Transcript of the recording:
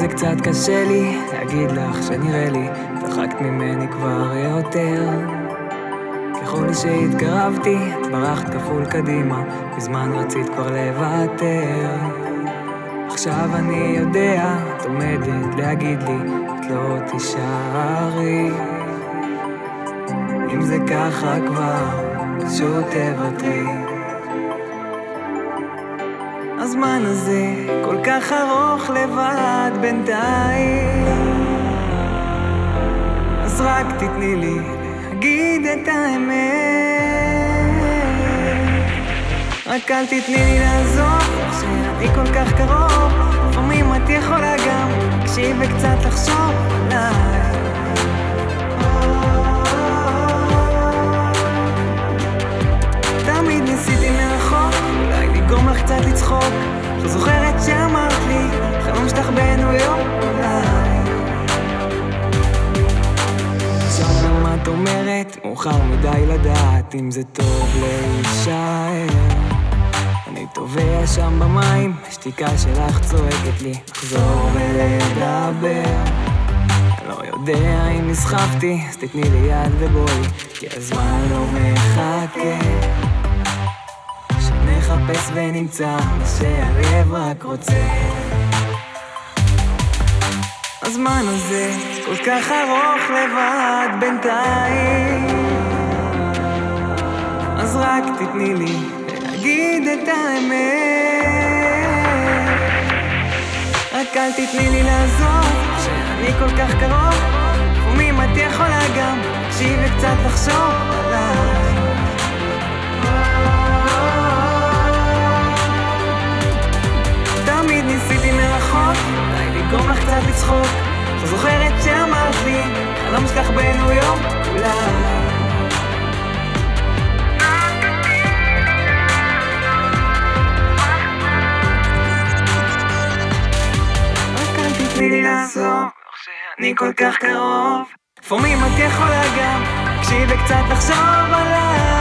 זה קצת קשה לי להגיד לך שנראה לי דחקת ממני כבר יותר. ככל שהתקרבתי את ברחת כפול קדימה, בזמן רצית כבר לוותר. עכשיו אני יודע, את עומדת להגיד לי את לא תישארי. אם זה ככה כבר, פשוט תוותרי. הזמן הזה כל כך ארוך לבד בינתיים, אז רק תתני לי להגיד את האמת. רק אל תתני לי לעזוב שאני כל כך קרוב. לפעמים את יכולה גם להקשיב וקצת לחשוב עליי. תמיד ניסיתי מרחוק אולי לגרום לך קצת לצחוק. לא זוכרת שאמרת לי חלום שלך בניו יורק אולי. עכשיו גם את אומרת מאוחר מדי לדעת אם זה טוב להישאר. אני טובע שם במים, השתיקה שלך צועקת לי לחזור ולדבר. אני לא יודע אם נסחפתי, אז תתני לי יד ובואי, כי הזמן לא מחכה. שנחפש ונמצא מה שהלב רק רוצה. הזמן הזה כל כך ארוך לבד בינתיים, אז רק תתני לי להגיד את האמת. רק אל תתני לי לעזוב שאני כל כך קרוב. לפעמים את יכולה גם להקשיב וקצת לחשוב עליי. תמיד ניסיתי מרחוק אולי לגרום לך קצת לצחוק. לא זוכרת שאמרת לי חלום שלך בניו יורק אולי. תני לי לעזוב שאני כל כך קרוב. לפעמים את יכולה גם להקשיב וקצת לחשוב עליי.